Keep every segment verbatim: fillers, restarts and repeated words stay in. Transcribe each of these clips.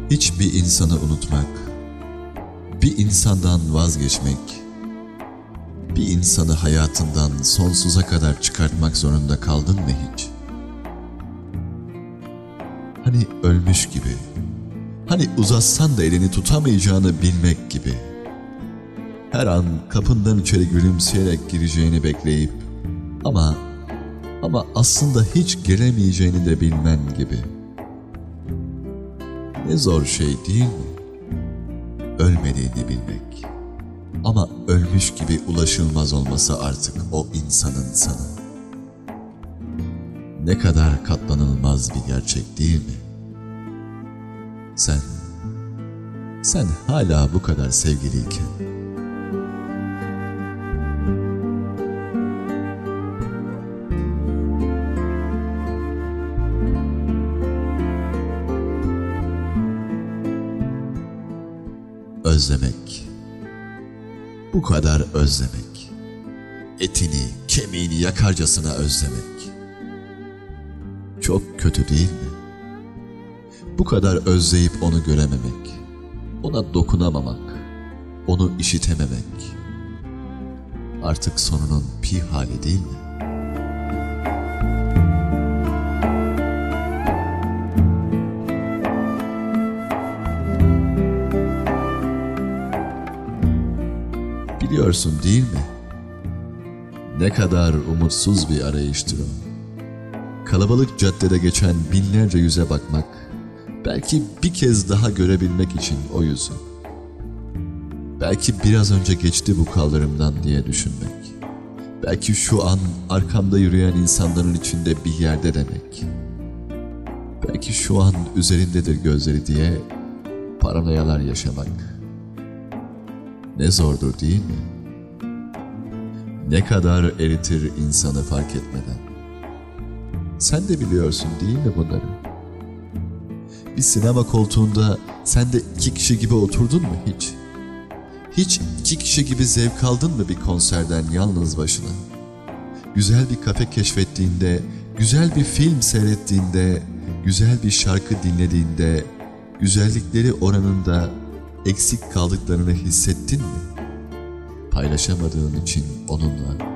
Hiçbir insanı unutmak, bir insandan vazgeçmek, bir insanı hayatından sonsuza kadar çıkartmak zorunda kaldın mı hiç? Hani ölmüş gibi, hani uzatsan da elini tutamayacağını bilmek gibi, her an kapından içeri gülümseyerek gireceğini bekleyip ama ama aslında hiç gelemeyeceğini de bilmen gibi. Ne zor şey değil mi? Ölmediğini bilmek. Ama ölmüş gibi ulaşılmaz olması artık o insanın sana. Ne kadar katlanılmaz bir gerçek değil mi? Sen, sen hala bu kadar sevgiliyken. Özlemek, bu kadar özlemek, etini, kemiğini yakarcasına özlemek. Çok kötü değil mi? Bu kadar özleyip onu görememek, ona dokunamamak, onu işitememek. Artık sonunun pi hali değil mi? Biliyorsun değil mi? Ne kadar umutsuz bir arayıştır o. Kalabalık caddede geçen binlerce yüze bakmak, belki bir kez daha görebilmek için o yüzü. Belki biraz önce geçti bu kaldırımdan diye düşünmek. Belki şu an arkamda yürüyen insanların içinde bir yerde demek. Belki şu an üzerindedir gözleri diye paranoyalar yaşamak. Ne zordur değil mi? Ne kadar eritir insanı fark etmeden. Sen de biliyorsun değil mi bunları? Bir sinema koltuğunda sen de iki kişi gibi oturdun mu hiç? Hiç iki kişi gibi zevk aldın mı bir konserden yalnız başına? Güzel bir kafe keşfettiğinde, güzel bir film seyrettiğinde, güzel bir şarkı dinlediğinde, güzellikleri oranında eksik kaldıklarını hissettin mi? Paylaşamadığın için onunla.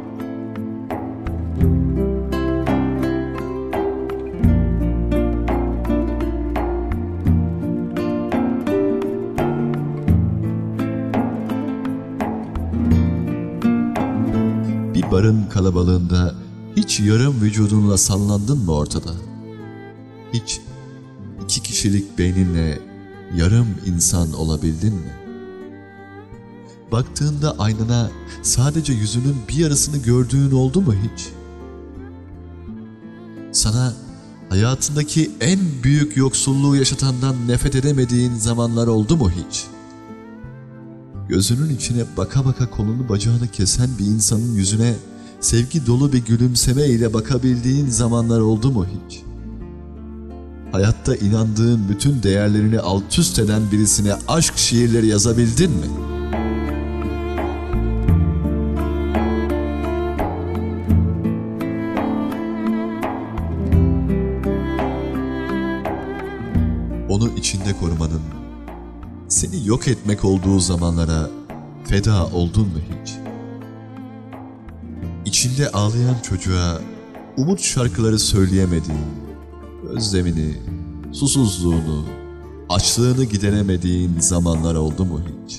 Bir barın kalabalığında hiç yarım vücudunla sallandın mı ortada? Hiç iki kişilik beyninle yarım insan olabildin mi? Baktığında aynana sadece yüzünün bir yarısını gördüğün oldu mu hiç? Sana hayatındaki en büyük yoksulluğu yaşatandan nefret edemediğin zamanlar oldu mu hiç? Gözünün içine baka baka kolunu bacağını kesen bir insanın yüzüne sevgi dolu bir gülümseme ile bakabildiğin zamanlar oldu mu hiç? Hayatta inandığın bütün değerlerini alt üst eden birisine aşk şiirleri yazabildin mi? Onu içinde korumanın, seni yok etmek olduğu zamanlara feda oldun mu hiç? İçinde ağlayan çocuğa umut şarkıları söyleyemediğin, özlemini, susuzluğunu, açlığını gideremediğin zamanlar oldu mu hiç?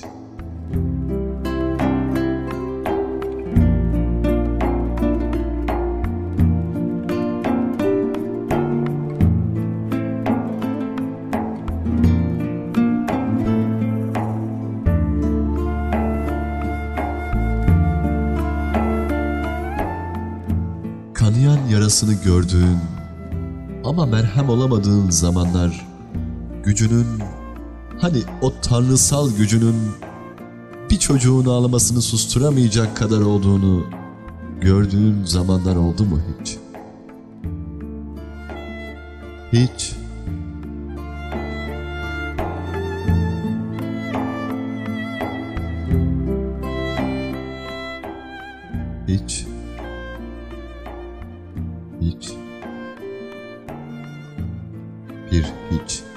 Kanayan yarasını gördüğün ama merhem olamadığın zamanlar, gücünün, hani o tanrısal gücünün bir çocuğun ağlamasını susturamayacak kadar olduğunu gördüğün zamanlar oldu mu hiç? Hiç. Hiç. Hiç. Bir hiç.